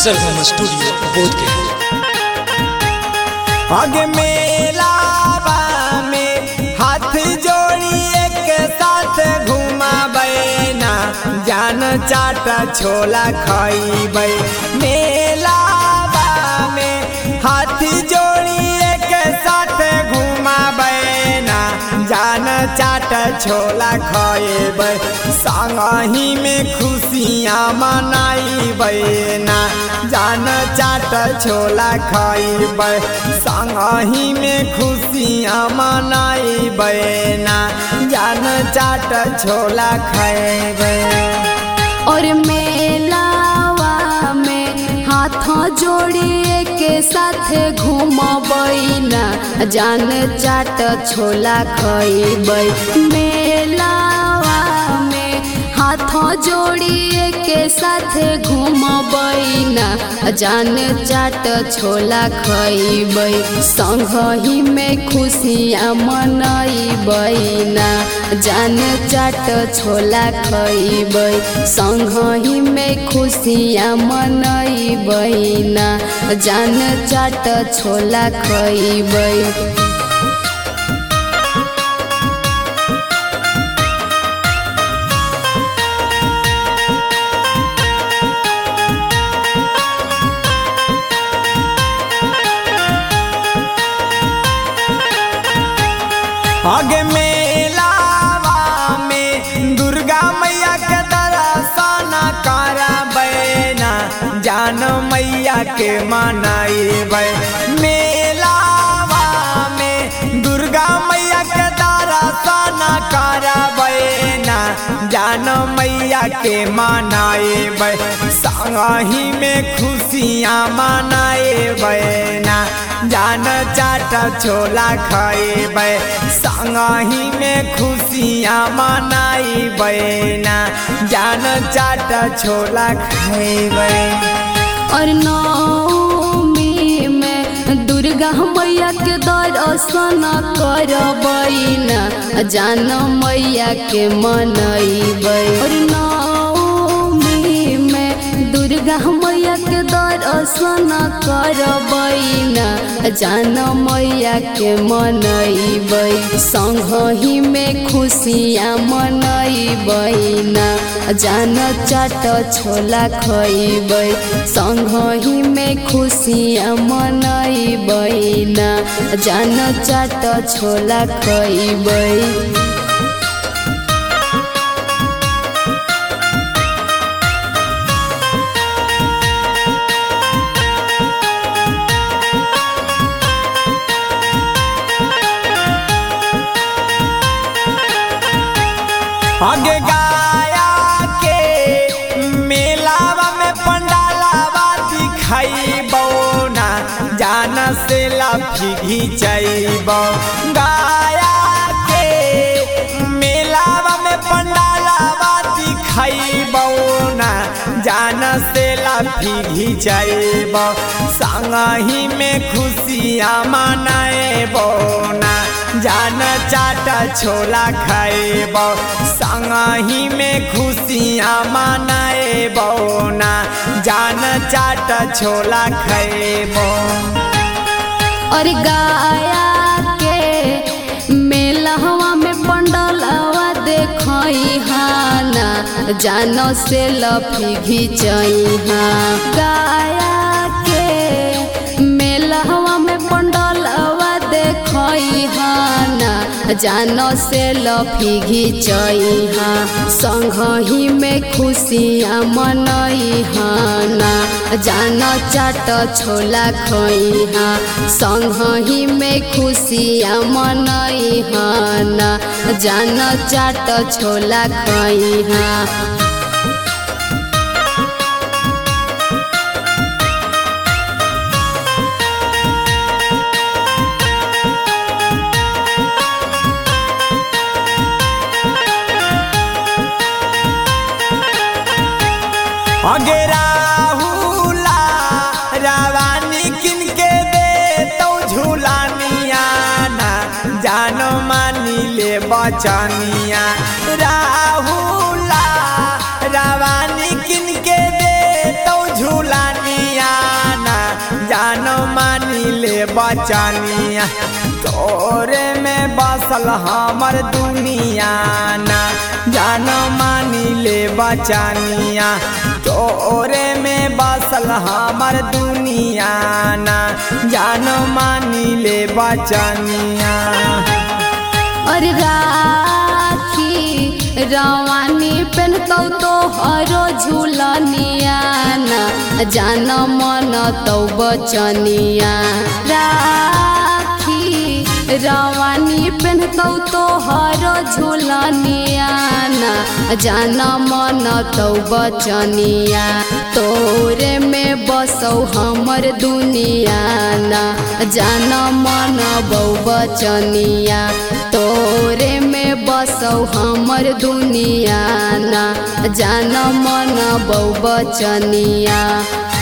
सरगम studio बोध गया। आगे मेलावा में हाथ जोड़ी एक साथ घुमाबै ना, जान चाटा छोला खइबै। मेलावा में हाथ जोड़ी एक साथ घुमाबै ना, जान चाट छोला खइबै। संगही में खुशियाँ मनाइबै ना, जान चाट छोला खइबै। संगही में खुशियाँ मनाइबै ना, जान चाट छोला खइबै। और मेलावा में हाथ जोड़ी के साथ घूमबै ना, जान चाट छोला खइबै। मेलावा में हाथ जोड़ी के साथ घूमबै ना, जान चाट छोला खइबै। संगही में खुशियाँ मनइबै ना, जान चाट छोला खइबै। संगही में खुशियाँ मनइबै ना, जान चाट छोला खइबै। आगे मेलावा में दुर्गा मैया के दर्शन करबै ना, जान मैया के मनाइबै। मेलावा में दुर्गा मैया के दर्शन करबै ना, जान मैया के मनाइबै। संगही में खुशियाँ मनाइबै ना, जान चाट छोला खइबै। संगही में खुशियाँ मनाइबै ना, जान चाट छोला खइबै। और नवमी में दुर्गा मैया के दर्शन करबै ना, जान मैया के मनइबै। और नवमी में दुर्गा मैया के दर्शन करबै ना, जान मैया के मनइबै। संगही में खुशियाँ मनइबै ना, जान चाट छोला खइबै। संगही में खुशियाँ मनइबै ना, जान चाट छोला खइबै। आगे गाया के मेलावा में पंडालावा दिखाइबौ ना, जान से लाफी घिंचैबौ। गाया के मेलावा में पंडालावा दिखाइबौ ना, जान से लाफी घिंचैबौ। संगही में खुशियाँ मनाइबौ ना, जान चाट छोला खइबौ। संगही में खुशियाँ मनाइबौ ना, जान चाट छोला खइबौ। और गाया के मेलहवा में पंडलवा देखई हाना, जान से लफी घिंचई हाँ। गाया के मेलहवा में पंडलवा देखई हाना, जान से लफी घिंचई हाँ। संगही में खुशियाँ मनई हाना, जान चाट छोला खई हाँ। संगही में खुशियाँ मनई हाना, जान चाट छोला खई हाँ। आगे राहुला रावानी किनके दे तो झूलानिया ना, जान मानी ले बचनिया। राहुला रावानी किनके दे तो झूलानिया बचनिया तोरे में बसल हमर दुनिया ना जान मानी ले बचनिया तोरे में बसल हमर दुनिया ना जान मानी ले बचनिया। अरे राखी रवानी पहनतौ तो हरो झूलनिया ना जान मन तो बचनिया। राखी रवानी पहनतौ तो हरो झूलनिया ना जान मन तो बचनिया। तोरे में बसौ हमर दुनिया ना जान मन बौ बचनिया। तोरे में बसौ हमर दुनिया ना जान मन बौ बचनिया।